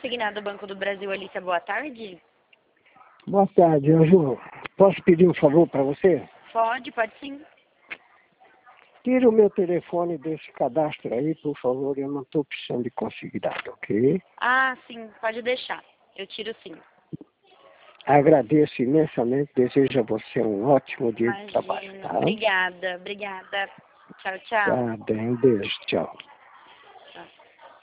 consignado Banco do Brasil, Alicia, boa tarde. Boa tarde, Anju. Posso pedir um favor para você? Pode sim. Tira o meu telefone desse cadastro aí, por favor. Eu não estou precisando de consignado, ok? Ah, sim, pode deixar. Eu tiro sim. Agradeço imensamente. Desejo a você um ótimo dia de trabalho, Imagina. tá? Obrigada. Tchau, tchau. Tá bem, beijo, tchau.